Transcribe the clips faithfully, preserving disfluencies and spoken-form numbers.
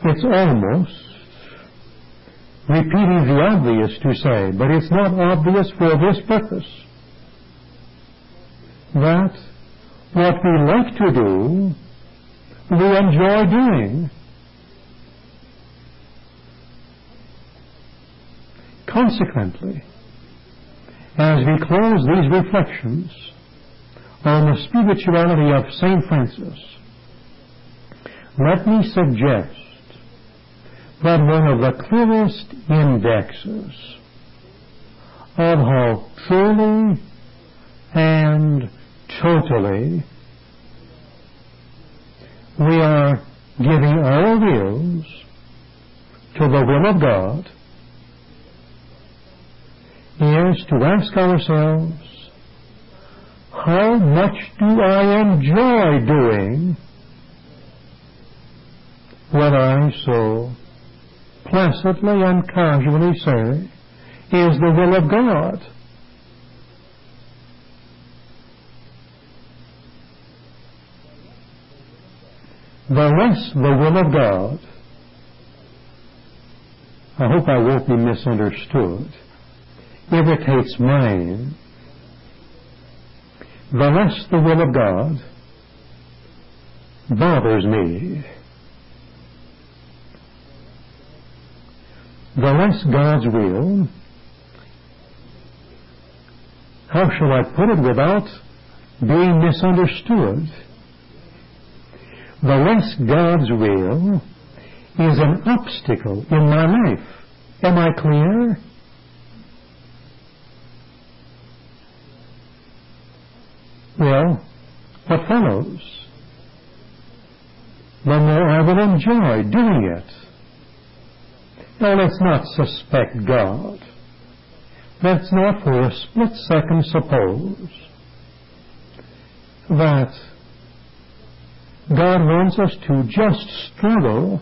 It's almost repeating the obvious to say, but it's not obvious for this purpose, that what we like to do, we enjoy doing. Consequently, as we close these reflections on the spirituality of Saint Francis, let me suggest that one of the clearest indexes of how truly and totally we are giving our wills to the will of God is to ask ourselves, how much do I enjoy doing what I so placidly and casually say is the will of God? The less the will of God, I hope I won't be misunderstood, irritates mine, the less the will of God bothers me. The less God's will, how shall I put it without being misunderstood? The less God's will is an obstacle in my life. Am I clear? Well, what follows? The more I will enjoy doing it. Now, let's not suspect God. Let's not for a split second suppose that God wants us to just struggle.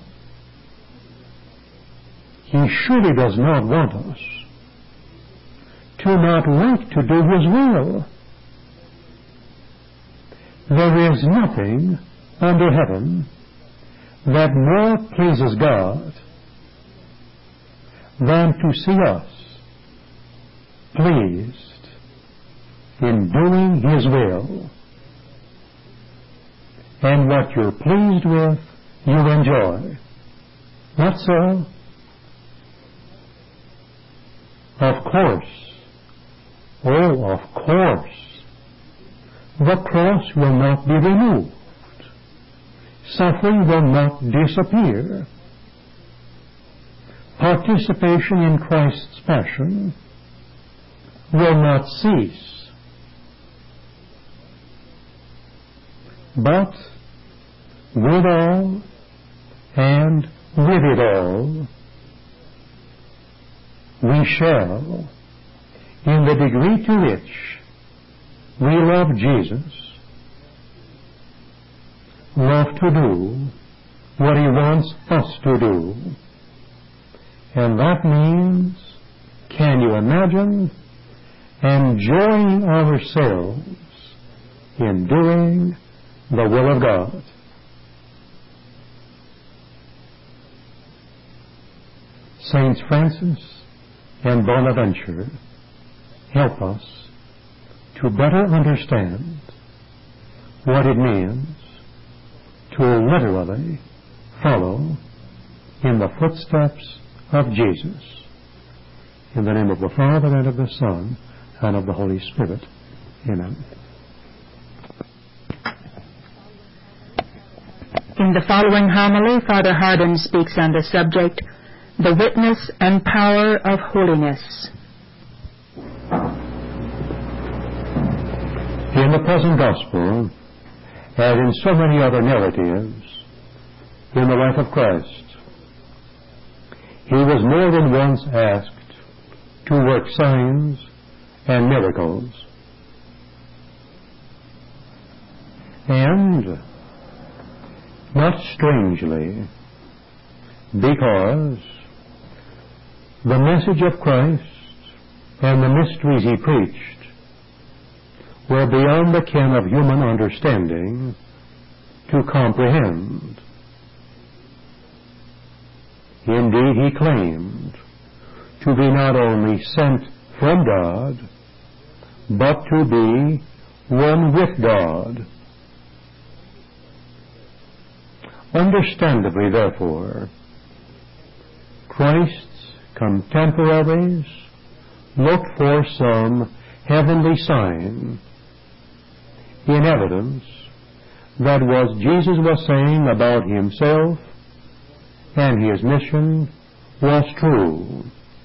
He surely does not want us to not like to do His will. There is nothing under heaven that more pleases God than to see us pleased in doing His will. And what you're pleased with, you enjoy. Not so? Of course. Oh, of course. The cross will not be removed. Suffering will not disappear. Participation in Christ's passion will not cease. But with all and with it all, we shall, in the degree to which we love Jesus, love to do what He wants us to do. And that means, can you imagine, enjoying ourselves in doing the will of God. Saints Francis and Bonaventure help us to better understand what it means to literally follow in the footsteps of Jesus. In the name of the Father, and of the Son, and of the Holy Spirit. Amen. In the following homily, Father Hardon speaks on the subject, the witness and power of holiness. In the present Gospel, as in so many other narratives in the life of Christ, He was more than once asked to work signs and miracles. And, not strangely, because the message of Christ and the mysteries He preached were beyond the ken of human understanding to comprehend. Indeed, he claimed to be not only sent from God, but to be one with God. Understandably, therefore, Christ's contemporaries looked for some heavenly sign in evidence that what Jesus was saying about himself and his mission was true.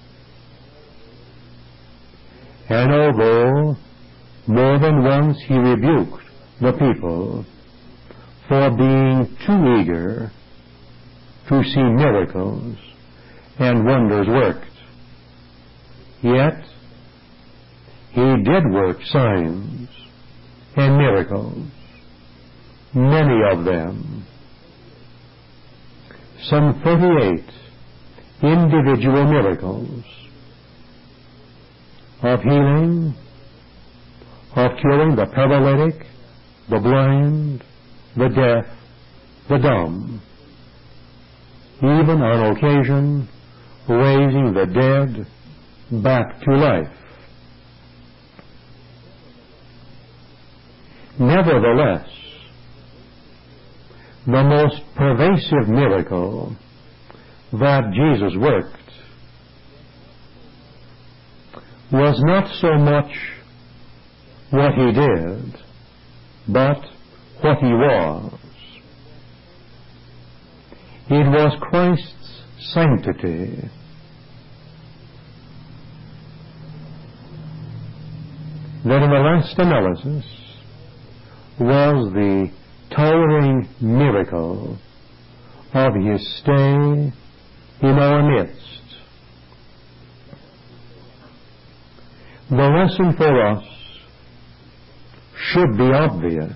And although more than once he rebuked the people for being too eager to see miracles and wonders worked, yet he did work signs and miracles, many of them, some thirty-eight individual miracles of healing, of curing the paralytic, the blind, the deaf, the dumb, even on occasion raising the dead back to life. Nevertheless, the most pervasive miracle that Jesus worked was not so much what he did, but what he was. It was Christ's sanctity. That in the last analysis was the towering miracle of his stay in our midst. The lesson for us should be obvious,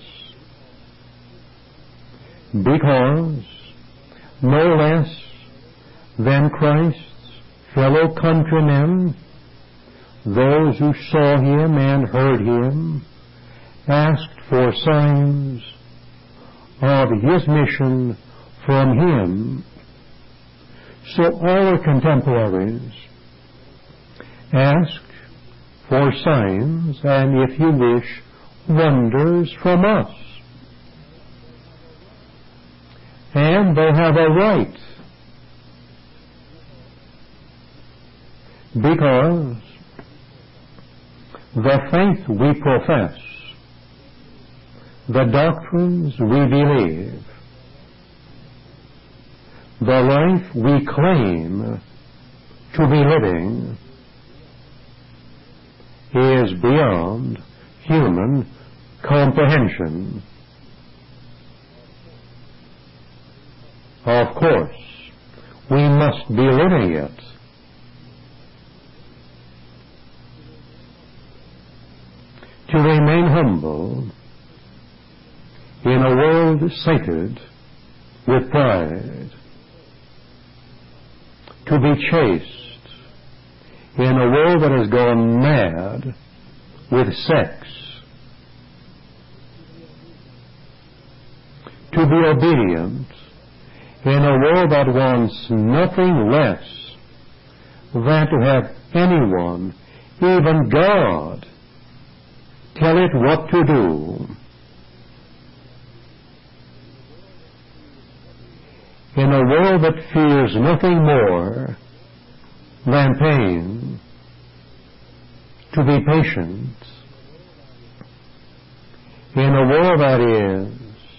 because no less than Christ's fellow countrymen, those who saw him and heard him, asked for signs of his mission from him, so our contemporaries ask for signs and, if you wish, wonders from us. And they have a right, because the faith we profess, the doctrines we believe, the life we claim to be living is beyond human comprehension. Of course, we must be living it. To remain humble in a world sated with pride, to be chaste in a world that has gone mad with sex, to be obedient in a world that wants nothing less than to have anyone, even God, tell it what to do. In a world that fears nothing more than pain, to be patient. In a world that is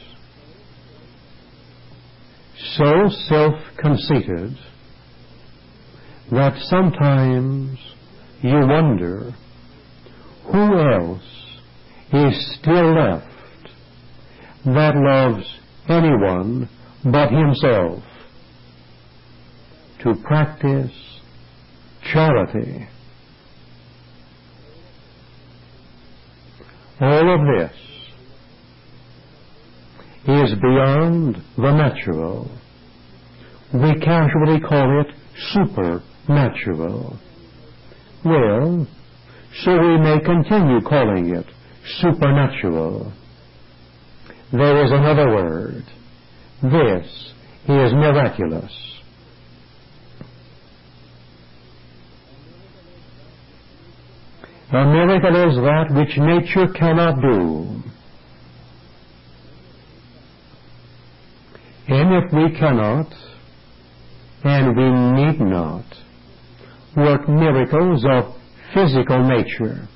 so self-conceited that sometimes you wonder who else is still left that loves anyone but himself, to practice charity. All of this is beyond the natural. We casually call it supernatural. Well, so we may continue calling it supernatural. There is another word. This is miraculous. A miracle is that which nature cannot do. And if we cannot, and we need not, work miracles of physical nature,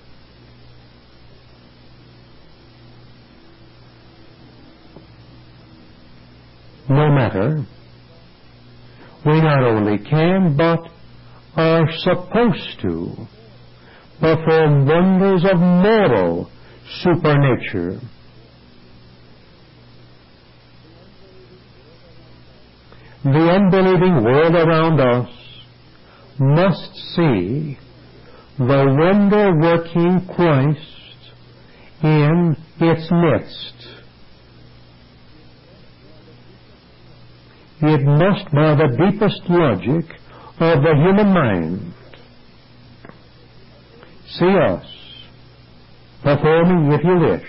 no matter, we not only can, but are supposed to perform wonders of moral supernature. The unbelieving world around us must see the wonder-working Christ in its midst. It must, by the deepest logic of the human mind, see us performing, if you wish,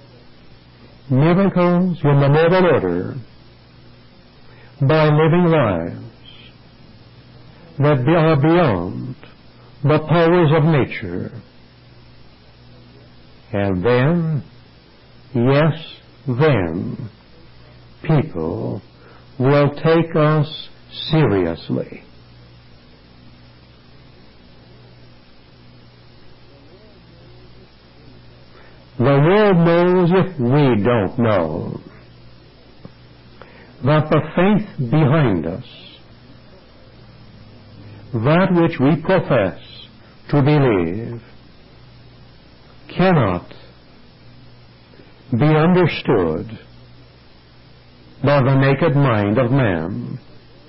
miracles in the mortal order by living lives that are beyond the powers of nature. And then, yes, then, people will take us seriously. The world knows, if we don't know, that the faith behind us, that which we profess to believe, cannot be understood by the naked mind of man.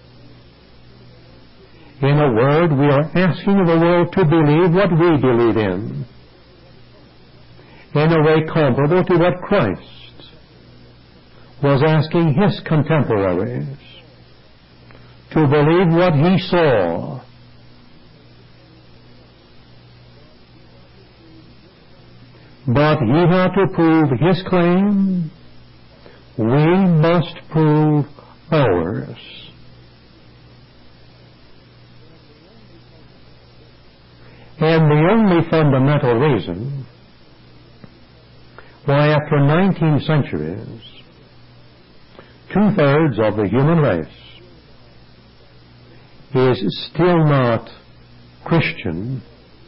In a word, we are asking the world to believe what we believe in, in a way comparable to what Christ was asking his contemporaries to believe what he saw. But he had to prove his claim, we must prove ours. And the only fundamental reason why after nineteen centuries, two-thirds of the human race is still not Christian,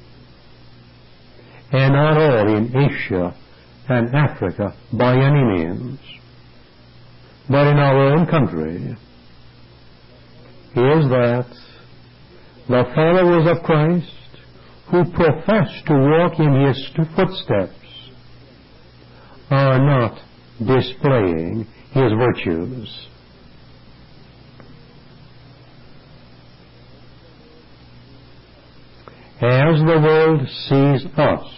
and not all in Asia and Africa by any means, but in our own country, is that the followers of Christ who profess to walk in his footsteps are not displaying his virtues. As the world sees us,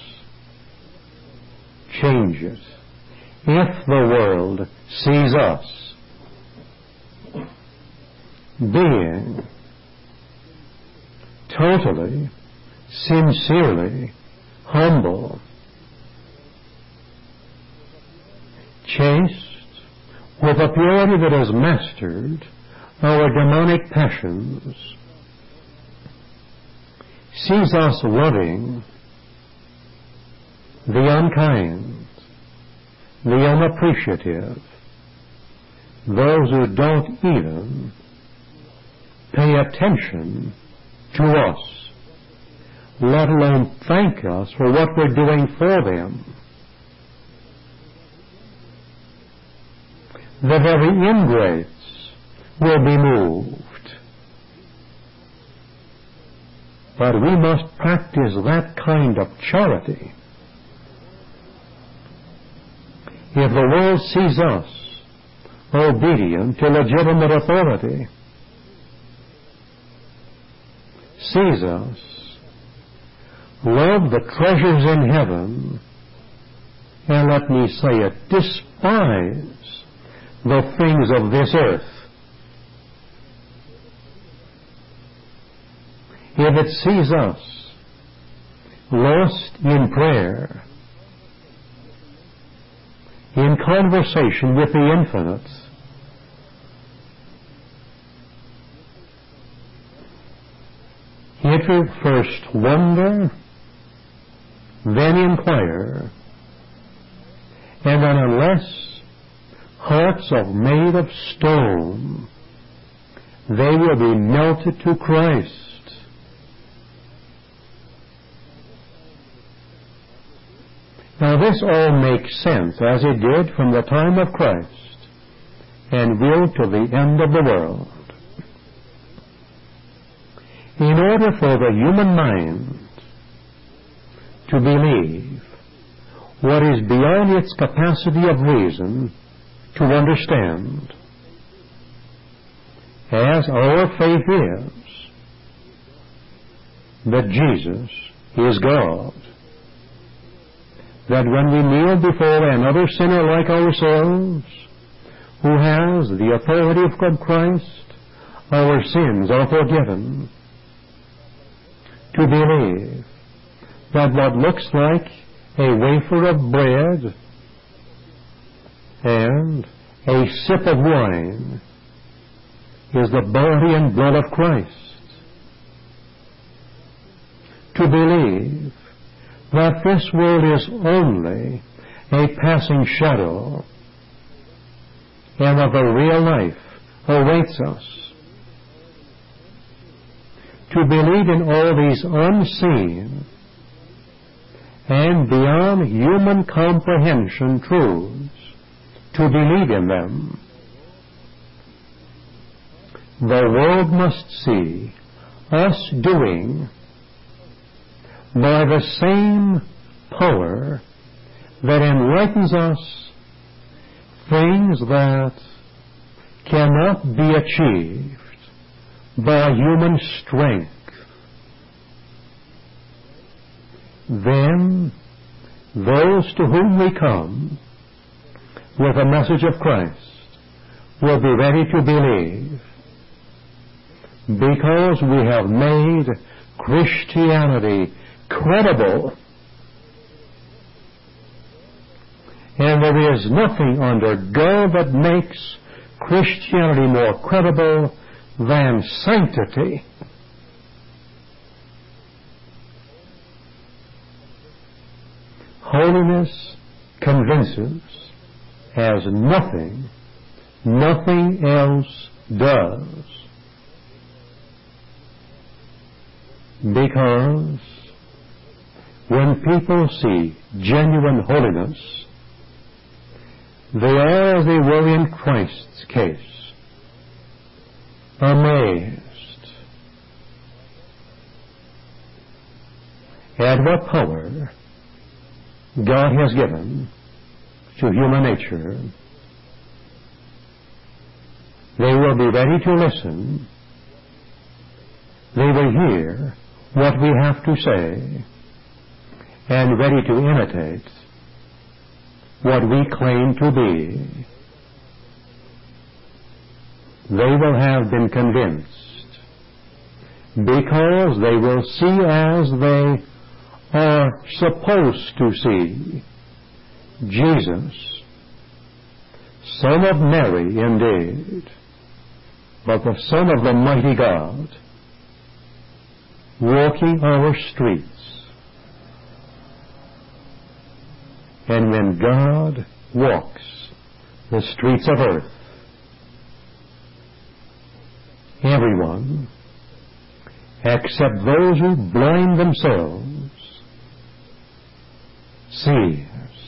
change it. If the world sees us being totally, sincerely humble, chaste, with a purity that has mastered our demonic passions, sees us loving the unkind, the unappreciative, those who don't even pay attention to us, let alone thank us for what we're doing for them. The very ingrates will be moved. But we must practice that kind of charity. If the world sees us obedient to legitimate authority, sees us love the treasures in heaven, and let me say it, despise the things of this earth, if it sees us lost in prayer, in conversation with the infinite, it will first wonder then inquire, and that unless hearts are made of stone, they will be melted to Christ. Now this all makes sense, as it did from the time of Christ, and will to the end of the world. In order for the human mind to believe what is beyond its capacity of reason to understand, as our faith is, that Jesus is God, that when we kneel before another sinner like ourselves, who has the authority of Christ, our sins are forgiven, to believe that what looks like a wafer of bread and a sip of wine is the body and blood of Christ. To believe that this world is only a passing shadow and that the real life awaits us. To believe in all these unseen and beyond human comprehension truths, to believe in them, the world must see us doing by the same power that enlightens us things that cannot be achieved by human strength. Then those to whom we come with the message of Christ will be ready to believe, because we have made Christianity credible, and there is nothing under God that makes Christianity more credible than sanctity. Holiness convinces as nothing, nothing else does. Because when people see genuine holiness, they are, as they were in Christ's case, amazed at what power God has given to human nature. They will be ready to listen. They will hear what we have to say, and ready to imitate what we claim to be. They will have been convinced, because they will see as they are supposed to see Jesus, Son of Mary indeed, but the Son of the mighty God, walking our streets. And when God walks the streets of earth, everyone, except those who blind themselves, sees.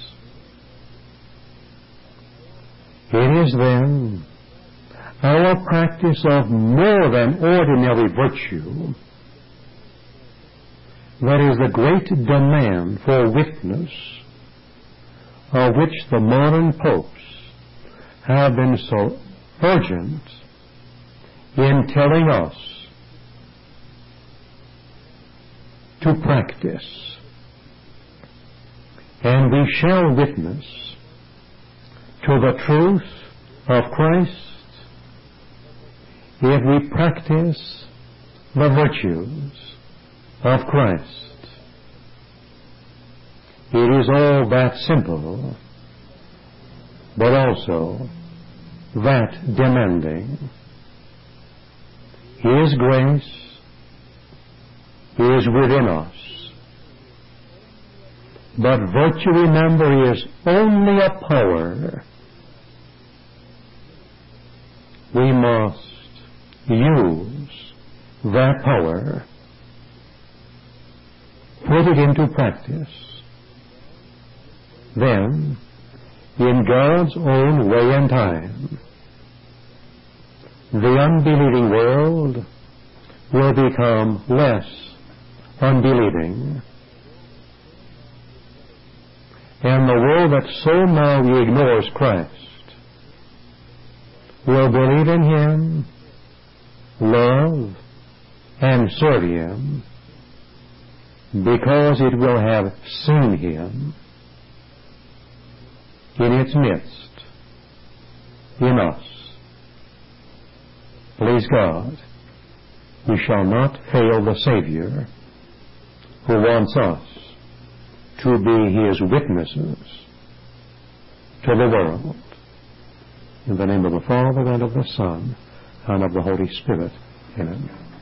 It is then our practice of more than ordinary virtue that is the great demand for witness, of which the modern popes have been so urgent in telling us to practice. And we shall witness to the truth of Christ if we practice the virtues of Christ. It is all that simple, but also that demanding. His grace is within us. But virtue, remember, is only a power. We must use that power, put it into practice. Then, in God's own way and time, the unbelieving world will become less unbelieving. And the world that so now ignores Christ will believe in Him, love, and serve Him, because it will have seen Him in its midst, in us. Please God, we shall not fail the Savior who wants us to be His witnesses to the world. In the name of the Father, and of the Son, and of the Holy Spirit. Amen.